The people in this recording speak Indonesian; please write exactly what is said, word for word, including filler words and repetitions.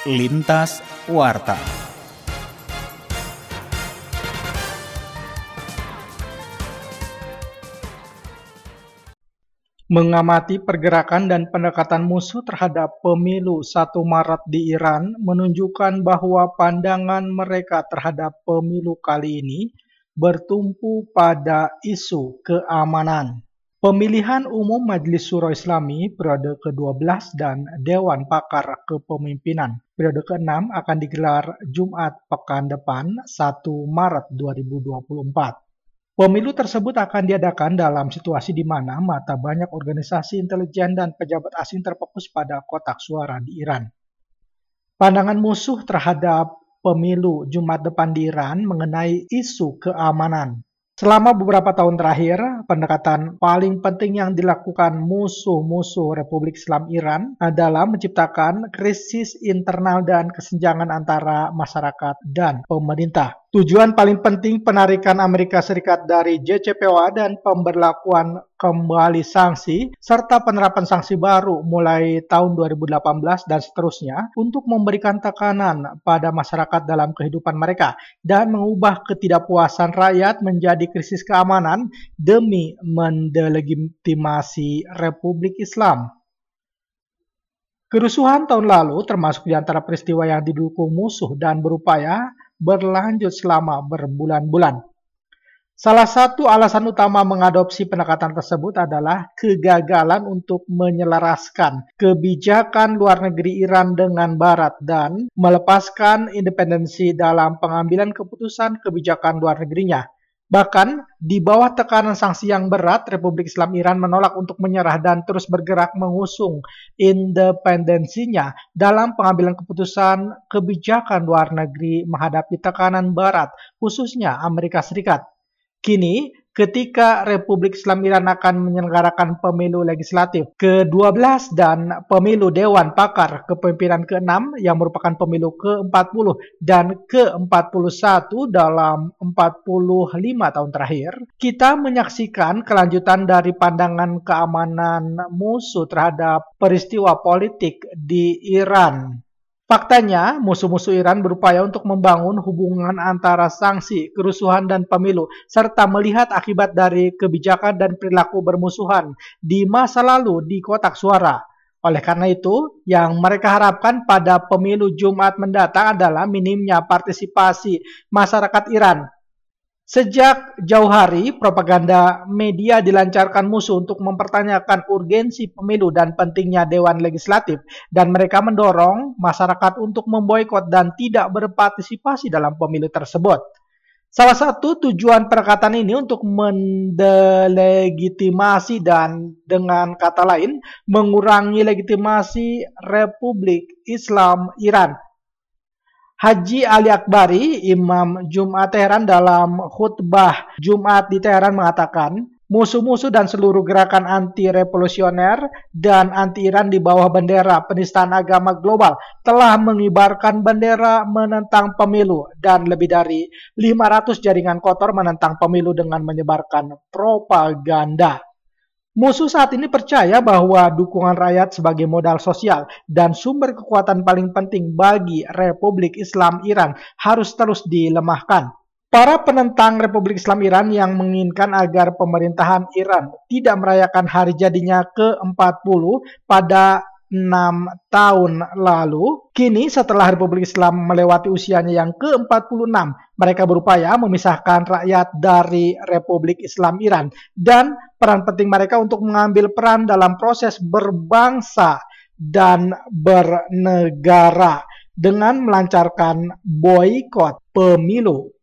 Lintas Warta. Mengamati pergerakan dan pendekatan musuh terhadap pemilu satu Maret di Iran menunjukkan bahwa pandangan mereka terhadap pemilu kali ini bertumpu pada isu keamanan. Pemilihan umum Majelis Syuro Islami periode kedua belas dan Dewan Pakar Kepemimpinan periode keenam akan digelar Jumat pekan depan satu Maret dua ribu dua puluh empat. Pemilu tersebut akan diadakan dalam situasi di mana mata banyak organisasi intelijen dan pejabat asing terfokus pada kotak suara di Iran. Pandangan musuh terhadap pemilu Jumat depan di Iran mengenai isu keamanan. Selama beberapa tahun terakhir, pendekatan paling penting yang dilakukan musuh-musuh Republik Islam Iran adalah menciptakan krisis internal dan kesenjangan antara masyarakat dan pemerintah. Tujuan paling penting penarikan Amerika Serikat dari J C P O A dan pemberlakuan kembali sanksi serta penerapan sanksi baru mulai tahun dua ribu delapan belas dan seterusnya untuk memberikan tekanan pada masyarakat dalam kehidupan mereka dan mengubah ketidakpuasan rakyat menjadi krisis keamanan demi mendelegitimasi Republik Islam. Kerusuhan tahun lalu termasuk di antara peristiwa yang didukung musuh dan berupaya berlanjut selama berbulan-bulan. Salah satu alasan utama mengadopsi pendekatan tersebut adalah kegagalan untuk menyelaraskan kebijakan luar negeri Iran dengan Barat dan melepaskan independensi dalam pengambilan keputusan kebijakan luar negerinya. Bahkan, di bawah tekanan sanksi yang berat, Republik Islam Iran menolak untuk menyerah dan terus bergerak mengusung independensinya dalam pengambilan keputusan kebijakan luar negeri menghadapi tekanan Barat, khususnya Amerika Serikat. Kini, ketika Republik Islam Iran akan menyelenggarakan pemilu legislatif ke dua belas dan pemilu Dewan Pakar Kepemimpinan keenam yang merupakan pemilu ke empat puluh dan ke empat puluh satu dalam empat puluh lima tahun terakhir, kita menyaksikan kelanjutan dari pandangan keamanan musuh terhadap peristiwa politik di Iran. Faktanya, musuh-musuh Iran berupaya untuk membangun hubungan antara sanksi, kerusuhan, dan pemilu, serta melihat akibat dari kebijakan dan perilaku bermusuhan di masa lalu di kotak suara. Oleh karena itu, yang mereka harapkan pada pemilu Jumat mendatang adalah minimnya partisipasi masyarakat Iran. Sejak jauh hari, propaganda media dilancarkan musuh untuk mempertanyakan urgensi pemilu dan pentingnya Dewan Legislatif, dan mereka mendorong masyarakat untuk memboikot dan tidak berpartisipasi dalam pemilu tersebut. Salah satu tujuan pendekatan ini untuk mendelegitimasi dan dengan kata lain mengurangi legitimasi Republik Islam Iran. Haji Ali Akbari, Imam Jumat Teheran dalam khutbah Jumat di Teheran mengatakan, musuh-musuh dan seluruh gerakan anti-revolusioner dan anti-Iran di bawah bendera penistaan agama global telah mengibarkan bendera menentang pemilu dan lebih dari lima ratus jaringan kotor menentang pemilu dengan menyebarkan propaganda. Musuh saat ini percaya bahwa dukungan rakyat sebagai modal sosial dan sumber kekuatan paling penting bagi Republik Islam Iran harus terus dilemahkan. Para penentang Republik Islam Iran yang menginginkan agar pemerintahan Iran tidak merayakan hari jadinya ke empat puluh pada enam tahun lalu, kini setelah Republik Islam melewati usianya yang ke empat puluh enam, mereka berupaya memisahkan rakyat dari Republik Islam Iran dan peran penting mereka untuk mengambil peran dalam proses berbangsa dan bernegara dengan melancarkan boikot pemilu.